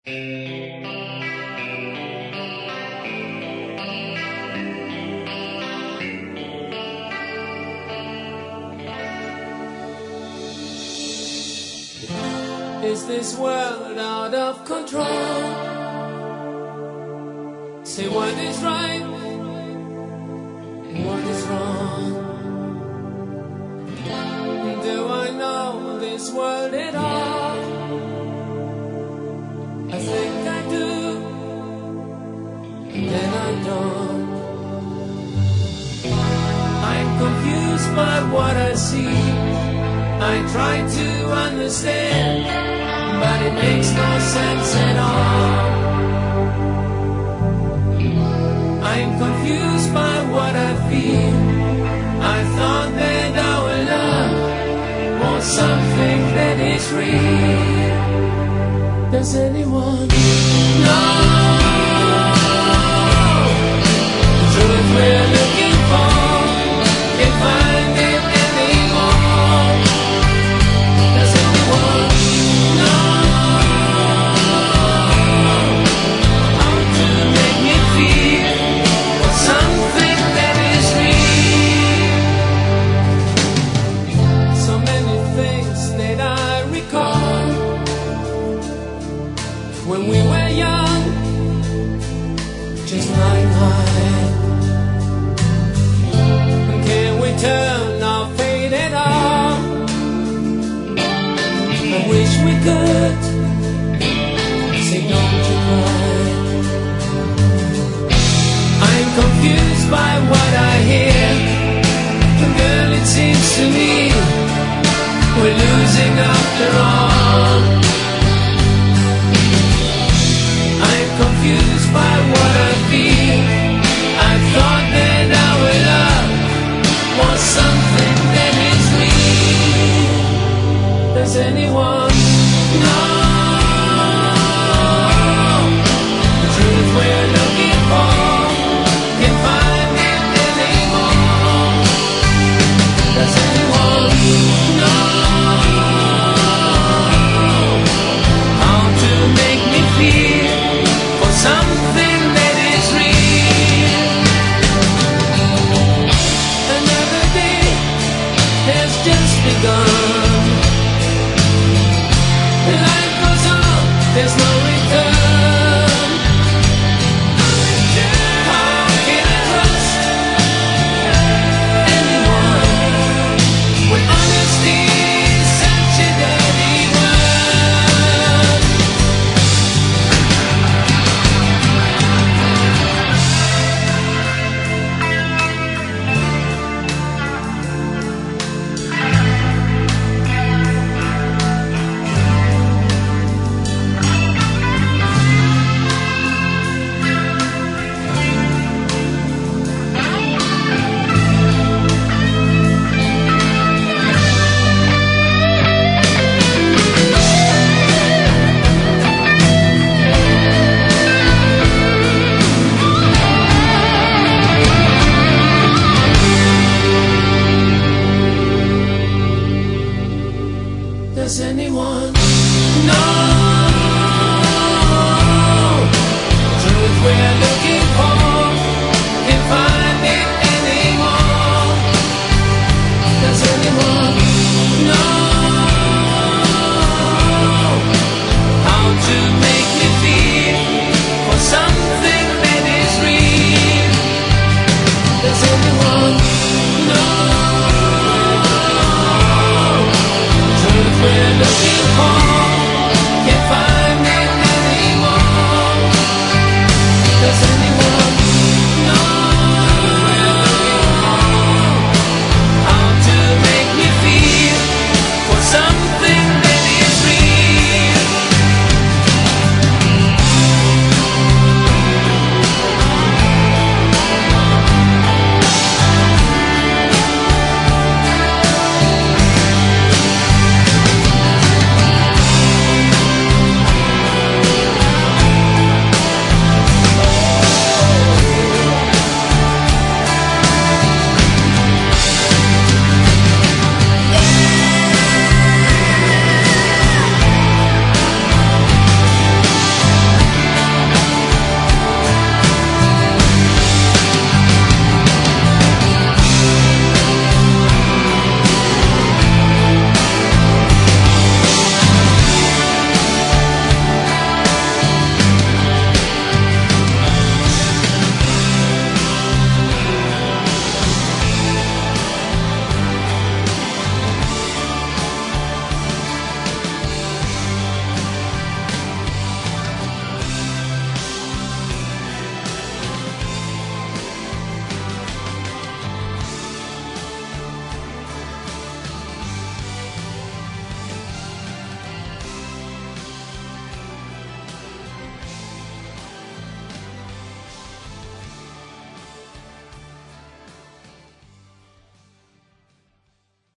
Is this world out of control? Say what is right and what is wrong. Do I know this world at all? I think I do, and then I don't. I'm confused by what I see. I try to understand, but it makes no sense at all. I'm confused by what I feel. I thought that our love was something that is real. Does anyone know the truth we're looking for? Can't find it anymore. Does anyone know how to make me feel something that is real? So many things that I recall when we were young, just like now.